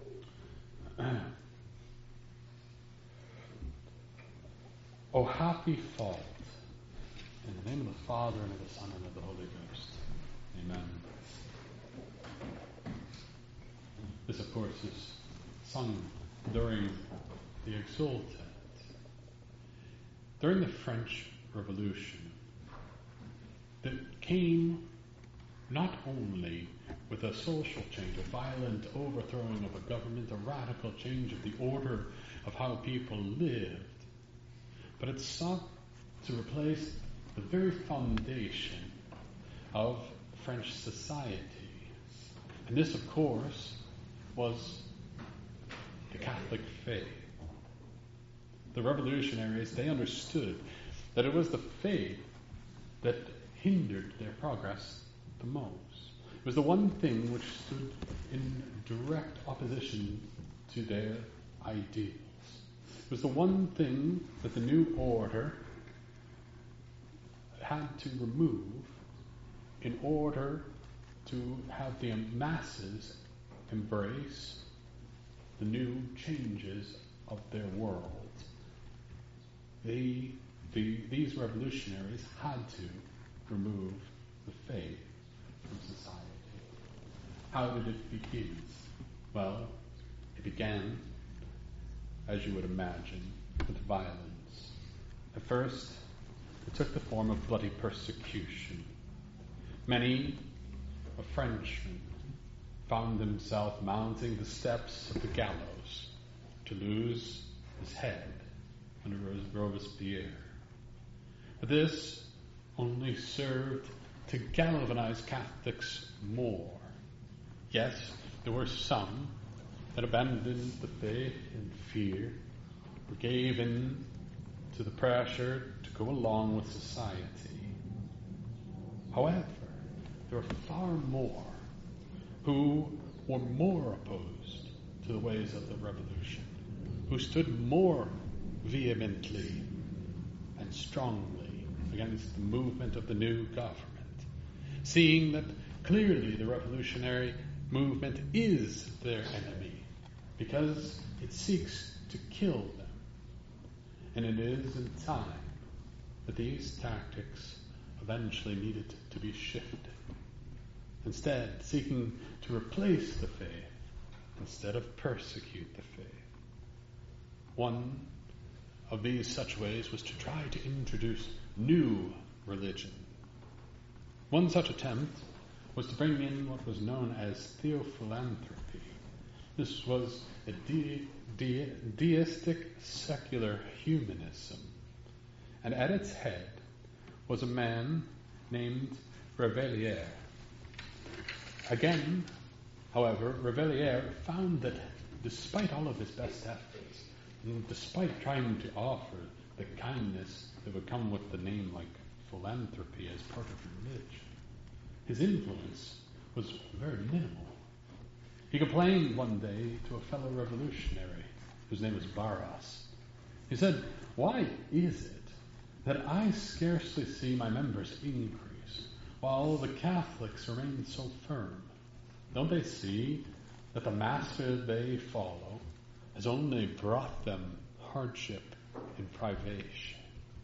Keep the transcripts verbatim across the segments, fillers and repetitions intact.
O happy fault, in the name of the Father, and of the Son, and of the Holy Ghost. Amen. This, of course, is sung during the Exultet. During the French Revolution, that came not only with a social change, a violent overthrowing of a government, a radical change of the order of how people lived, but it sought to replace the very foundation of French society. And this, of course, was the Catholic faith. The revolutionaries, they understood that it was the faith that hindered their progress the most. It was the one thing which stood in direct opposition to their ideals. It was the one thing that the new order had to remove in order to have the masses embrace the new changes of their world. They, the, these revolutionaries had to remove the faith from society. How did it begin? Well, it began, as you would imagine, with violence. At first, it took the form of bloody persecution. Many a Frenchman found himself mounting the steps of the gallows to lose his head under Robespierre. But this only served to galvanize Catholics more. Yes, there were some that abandoned the faith in fear or gave in to the pressure to go along with society. However, there were far more who were more opposed to the ways of the revolution, who stood more vehemently and strongly against the movement of the new government, seeing that clearly the revolutionary movement is their enemy because it seeks to kill them. And it is in time that these tactics eventually needed to be shifted, instead seeking to replace the faith instead of persecute the faith. One of these such ways was to try to introduce new religion. One such attempt was to bring in what was known as theophilanthropy. This was a de- de- deistic secular humanism, and at its head was a man named Revellier. Again, however, Revellier found that despite all of his best efforts, and despite trying to offer the kindness that would come with the name like philanthropy as part of religion, his influence was very minimal. He complained one day to a fellow revolutionary whose name was Barras. He said, "Why is it that I scarcely see my members increase while the Catholics remain so firm? Don't they see that the master they follow has only brought them hardship and privation?"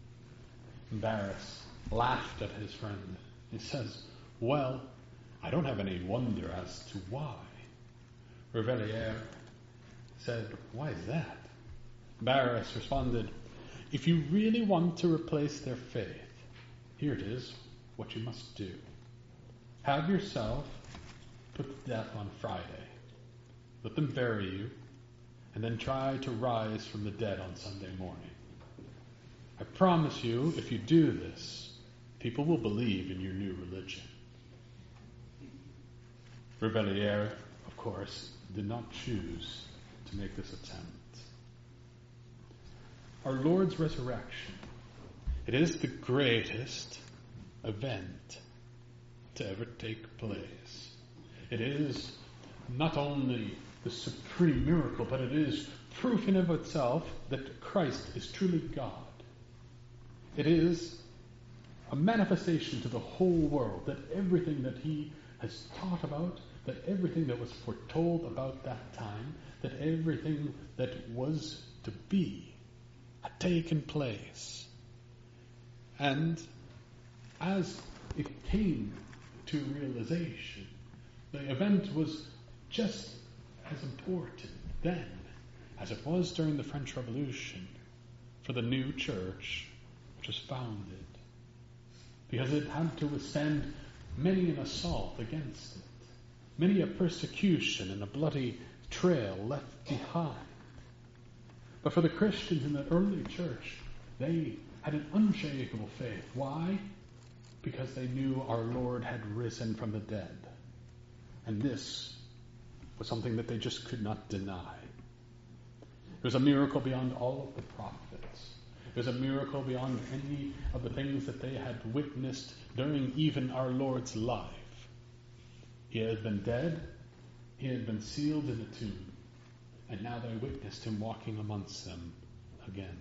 Barras laughed at his friend. He says, "Well, I don't have any wonder as to why." Revellier said, "Why is that?" Barras responded, "If you really want to replace their faith, here it is what you must do. Have yourself put to death on Friday. Let them bury you, and then try to rise from the dead on Sunday morning. I promise you, if you do this, people will believe in your new religion." Revellier, of course, did not choose to make this attempt. Our Lord's resurrection, it is the greatest event to ever take place. It is not only the supreme miracle, but it is proof in of itself that Christ is truly God. It is a manifestation to the whole world that everything that he has taught about, that everything that was foretold about that time, that everything that was to be, had taken place. And as it came to realization, the event was just as important then as it was during the French Revolution for the new church which was founded, because it had to withstand many an assault against it, many a persecution and a bloody trail left behind. But for the Christians in the early church, they had an unshakable faith. Why? Because they knew our Lord had risen from the dead. And this was something that they just could not deny. It was a miracle beyond all of the prophets. It was a miracle beyond any of the things that they had witnessed during even our Lord's life. He had been dead, he had been sealed in a tomb, and now they witnessed him walking amongst them again.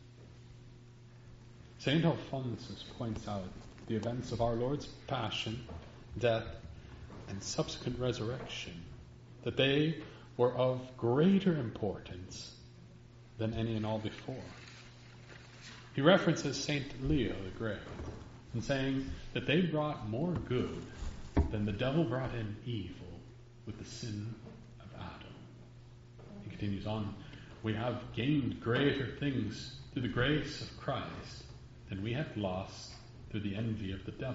Saint Alphonsus points out the events of our Lord's passion, death, and subsequent resurrection, that they were of greater importance than any and all before. He references Saint Leo the Great in saying that they brought more good than the devil brought in evil with the sin of Adam. He continues on, we have gained greater things through the grace of Christ than we have lost through the envy of the devil.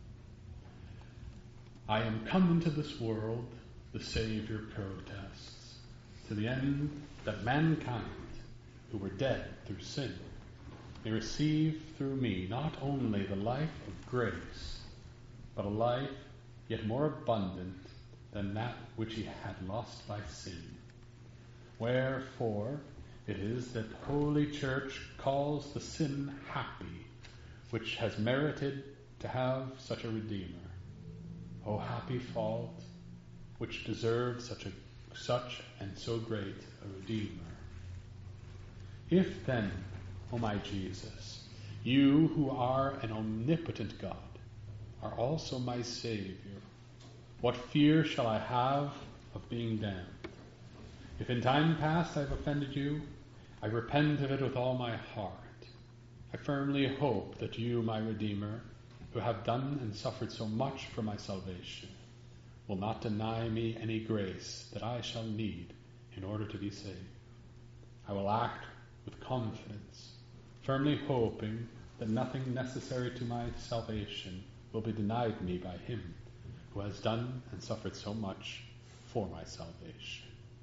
I am come into this world, the Savior protests, to the end that mankind, who were dead through sin, may receive through me not only the life of grace, but a life yet more abundant than that which he had lost by sin. Wherefore it is that Holy Church calls the sin happy, which has merited to have such a Redeemer. O happy fault, which deserved such a such and so great a Redeemer. If then, O my Jesus, you who are an omnipotent God, are also my Savior, what fear shall I have of being damned? If in time past I have offended you, I repent of it with all my heart. I firmly hope that you, my Redeemer, who have done and suffered so much for my salvation, will not deny me any grace that I shall need in order to be saved. I will act with confidence, firmly hoping that nothing necessary to my salvation will be denied me by him who has done and suffered so much for my salvation.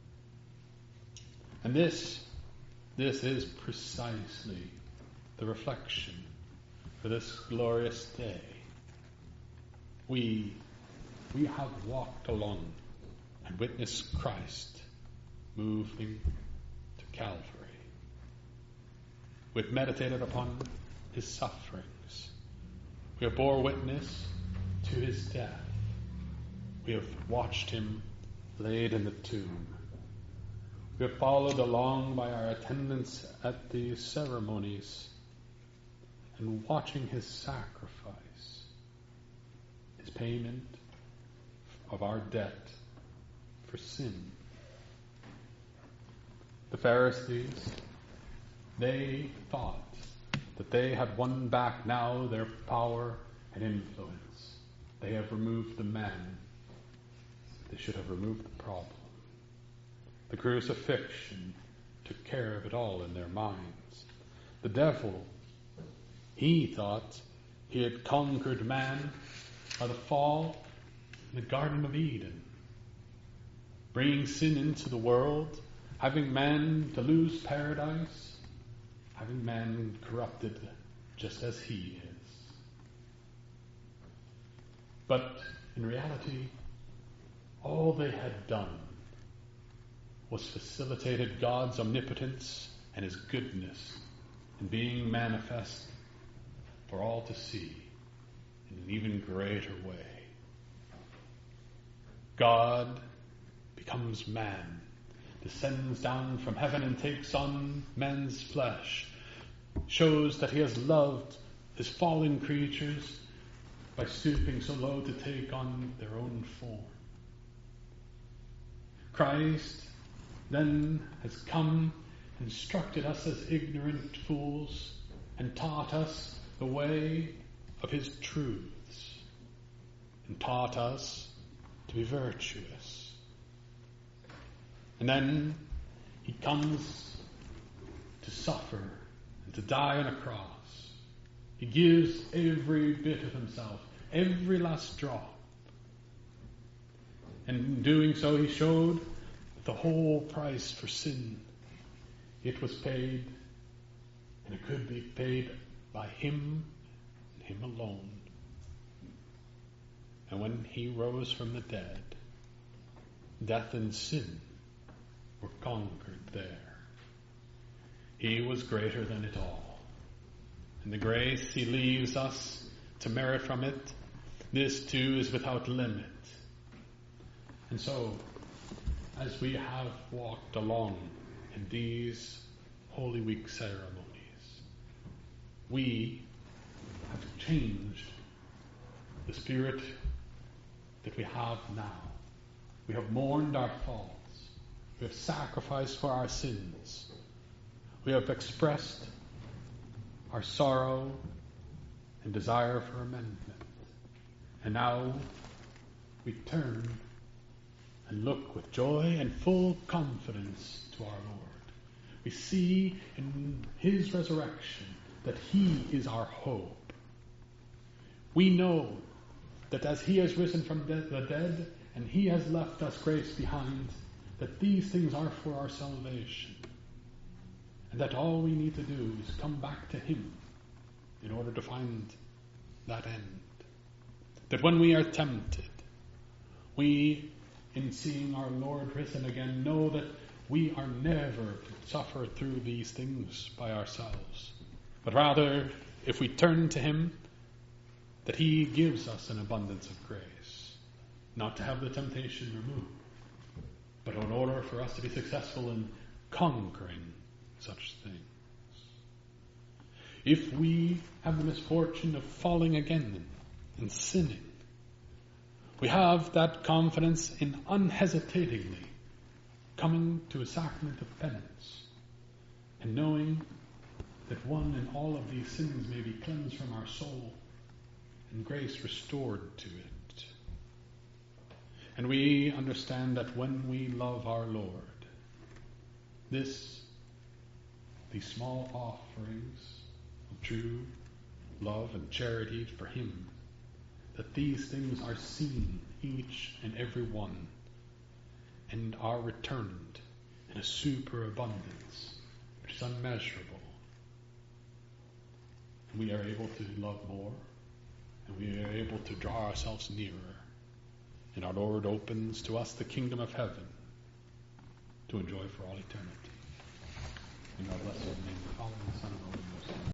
And this, this is precisely the reflection for this glorious day. We, we have walked along and witnessed Christ moving to Calvary. We've meditated upon his sufferings. We have bore witness to his death. We have watched him laid in the tomb. We have followed along by our attendance at the ceremonies and watching his sacrifice, his payment of our debt for sin. The Pharisees, they thought that they had won back now their power and influence. They have removed the man. They should have removed the problem. The crucifixion took care of it all in their minds. The devil, he thought he had conquered man by the fall in the Garden of Eden, bringing sin into the world, having man to lose paradise, having man corrupted just as he is. But in reality, all they had done was facilitated God's omnipotence and his goodness in being manifest for all to see in an even greater way. God becomes man, descends down from heaven and takes on man's flesh, shows that he has loved his fallen creatures by stooping so low to take on their own form. Christ then has come, instructed us as ignorant fools, and taught us the way of his truths, and taught us to be virtuous. And then he comes to suffer and to die on a cross. He gives every bit of himself, every last drop. And in doing so, he showed the whole price for sin. It was paid, and it could be paid by him and him alone. And when he rose from the dead, death and sin were conquered there. He was greater than it all. And the grace he leaves us to merit from it, this too is without limit. And so, as we have walked along in these Holy Week ceremonies, we have changed the spirit that we have now. We have mourned our faults. We have sacrificed for our sins. We have expressed our sorrow and desire for amendment. And now we turn and look with joy and full confidence to our Lord. We see in his resurrection that he is our hope. We know that as he has risen from de- the dead and he has left us grace behind, that these things are for our salvation. And that all we need to do is come back to him in order to find that end. That when we are tempted, we, in seeing our Lord risen again, know that we are never to suffer through these things by ourselves. But rather, if we turn to him, that he gives us an abundance of grace. Not to have the temptation removed, but in order for us to be successful in conquering such things. If we have the misfortune of falling again and sinning, we have that confidence in unhesitatingly coming to a sacrament of penance and knowing that one and all of these sins may be cleansed from our soul and grace restored to it. And we understand that when we love our Lord, this, these small offerings of true love and charity for him, that these things are seen, each and every one, and are returned in a superabundance which is unmeasurable. And we are able to love more, and we are able to draw ourselves nearer. And our Lord opens to us the kingdom of heaven to enjoy for all eternity. And God bless you in the name of the Father, and the Son, and the Holy Ghost.